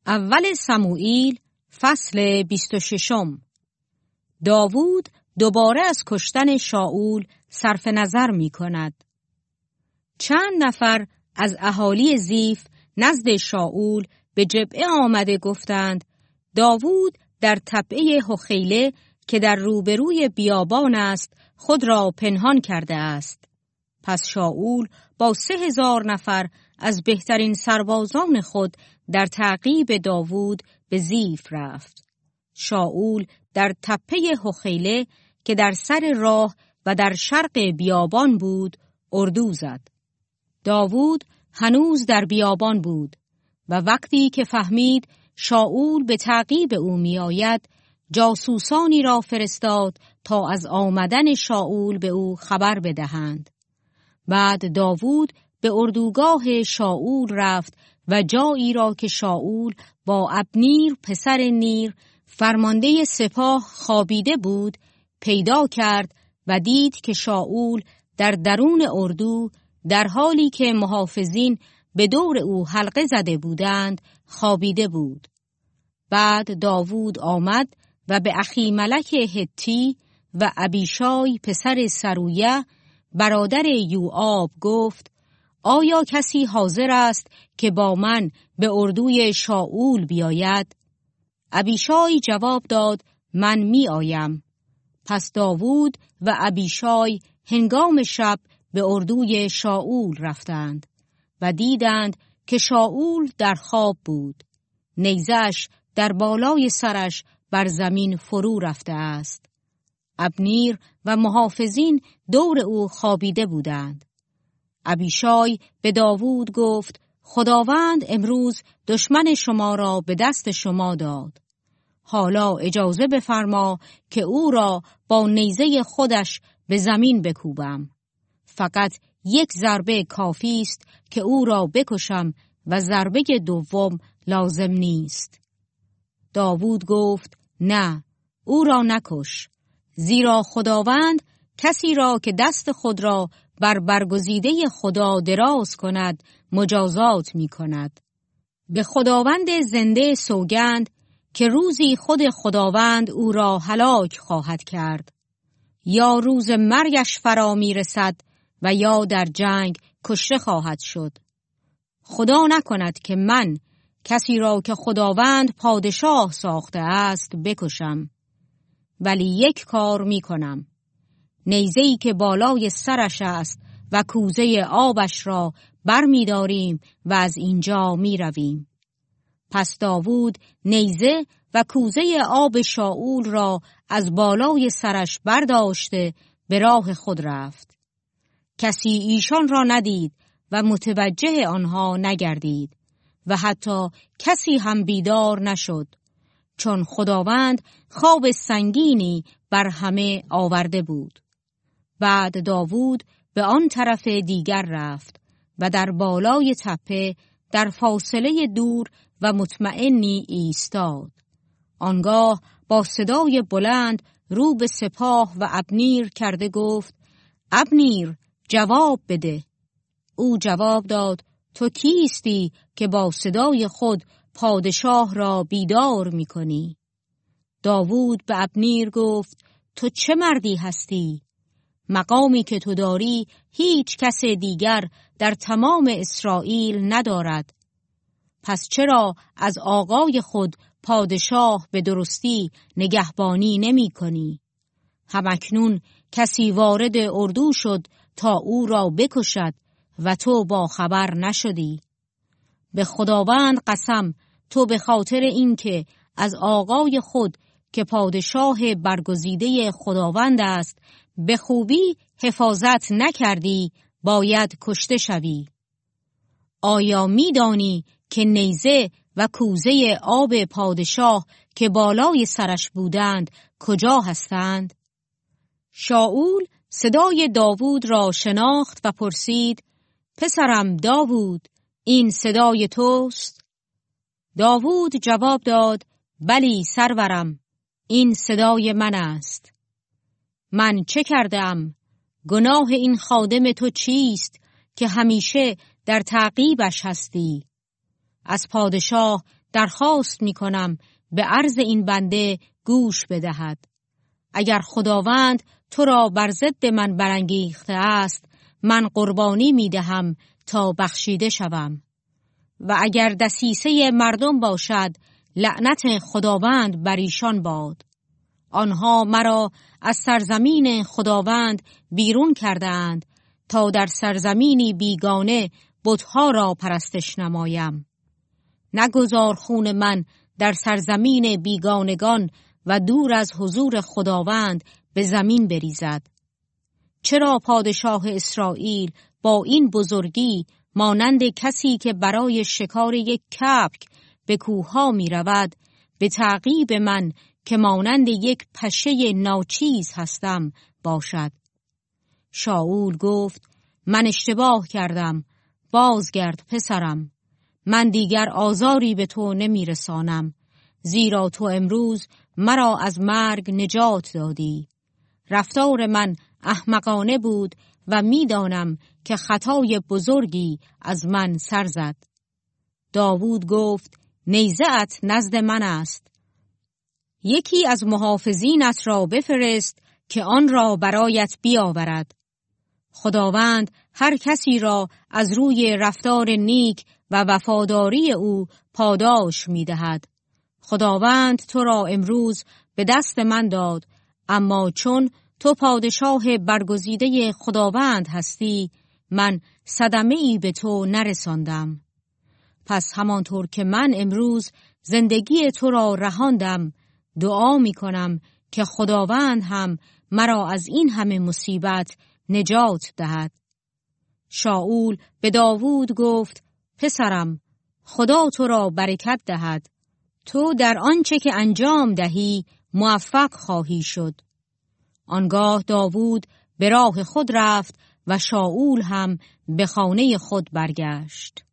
اول سموئیل فصل 26. داوود دوباره از کشتن شاول صرف نظر می کند. چند نفر از اهالی زیف نزد شاول به جبعه آمده گفتند داوود در تپه هخیله که در روبروی بیابان است خود را پنهان کرده است. پس شاول با 3000 نفر از بهترین سربازان خود در تعقیب داوود به زیف رفت. شاول در تپه هخیله که در سر راه و در شرق بیابان بود اردو زد. داوود هنوز در بیابان بود و وقتی که فهمید شاول به تعقیب او می آید جاسوسانی را فرستاد تا از آمدن شاول به او خبر بدهند. بعد داوود به اردوگاه شاول رفت و جایی را که شاول با ابنیر پسر نیر فرمانده سپاه خوابیده بود پیدا کرد و دید که شاول در درون اردو در حالی که محافظین به دور او حلقه زده بودند خوابیده بود. بعد داوود آمد و به اخیملک هتی و ابیشای پسر سرویه برادر یوآب گفت آیا کسی حاضر است که با من به اردوی شاول بیاید؟ ابیشای جواب داد من می آیم. پس داوود و ابیشای هنگام شب به اردوی شاول رفتند و دیدند که شاول در خواب بود. نیزه‌اش در بالای سرش بر زمین فرو رفته است. ابنیر و محافظین دور او خوابیده بودند. ابیشای به داوود گفت خداوند امروز دشمن شما را به دست شما داد. حالا اجازه بفرما که او را با نیزه خودش به زمین بکوبم. فقط یک ضربه کافی است که او را بکشم و ضربه دوم لازم نیست. داوود گفت نه، او را نکش، زیرا خداوند کسی را که دست خود را بر برگزیده خدا دراز کند مجازات می کند. به خداوند زنده سوگند که روزی خود خداوند او را هلاک خواهد کرد. یا روز مرگش فرا می رسد و یا در جنگ کشته خواهد شد. خدا نکند که من کسی را که خداوند پادشاه ساخته است بکشم. ولی یک کار می کنم. نیزه‌ای که بالای سرش است و کوزه آبش را بر می داریم و از اینجا می رویم. پس داوود نیزه و کوزه آب شاول را از بالای سرش برداشته به راه خود رفت. کسی ایشان را ندید و متوجه آنها نگردید و حتی کسی هم بیدار نشد، چون خداوند خواب سنگینی بر همه آورده بود. بعد داوود به آن طرف دیگر رفت و در بالای تپه در فاصله دور و مطمئنی ایستاد. آنگاه با صدای بلند رو به سپاه و ابنیر کرده گفت ابنیر جواب بده. او جواب داد تو کیستی که با صدای خود پادشاه را بیدار می کنی؟ داوود به ابنیر گفت تو چه مردی هستی؟ مقامی که تو داری هیچ کس دیگر در تمام اسرائیل ندارد. پس چرا از آقای خود پادشاه به درستی نگهبانی نمی کنی؟ همکنون کسی وارد اردو شد تا او را بکشد و تو با خبر نشدی. به خداوند قسم تو به خاطر اینکه از آقای خود که پادشاه برگزیده خداوند است به خوبی حفاظت نکردی باید کشته شوی. آیا می دانی که نیزه و کوزه آب پادشاه که بالای سرش بودند کجا هستند؟ شاول صدای داوود را شناخت و پرسید پسرم داوود این صدای توست؟ داوود جواب داد بلی سرورم، این صدای من است. من چه کردم؟ گناه این خادم تو چیست که همیشه در تعقیبش هستی؟ از پادشاه درخواست می کنم به عرض این بنده گوش بدهد. اگر خداوند تو را بر ضد من برانگیخته است، من قربانی می دهم تا بخشیده شوم. و اگر دسیسه مردم باشد، لعنت خداوند بر ایشان باد. آنها مرا از سرزمین خداوند بیرون کردند تا در سرزمینی بیگانه بتها را پرستش نمایم. نگذار خون من در سرزمین بیگانگان و دور از حضور خداوند به زمین بریزد. چرا پادشاه اسرائیل با این بزرگی مانند کسی که برای شکار یک کبک به کوهها می رود، به تعقیب من که مانند یک پشه ناچیز هستم باشد؟ شاول گفت: من اشتباه کردم، بازگرد پسرم. من دیگر آزاری به تو نمی رسانم، زیرا تو امروز مرا از مرگ نجات دادی. رفتار من احمقانه بود و می دانم که خطای بزرگی از من سر زد. داوود گفت: نیزه‌ات نزد من است. یکی از محافظینت را بفرست که آن را برایت بیاورد. خداوند هر کسی را از روی رفتار نیک و وفاداری او پاداش می دهد. خداوند تو را امروز به دست من داد، اما چون تو پادشاه برگزیده خداوند هستی، من صدمه‌ای به تو نرساندم. پس همانطور که من امروز زندگی تو را رهاندم، دعا می کنم که خداوند هم مرا از این همه مصیبت نجات دهد. شاول به داوود گفت: پسرم، خدا تو را برکت دهد. تو در آنچه که انجام دهی موفق خواهی شد. آنگاه داوود به راه خود رفت و شاول هم به خانه خود برگشت.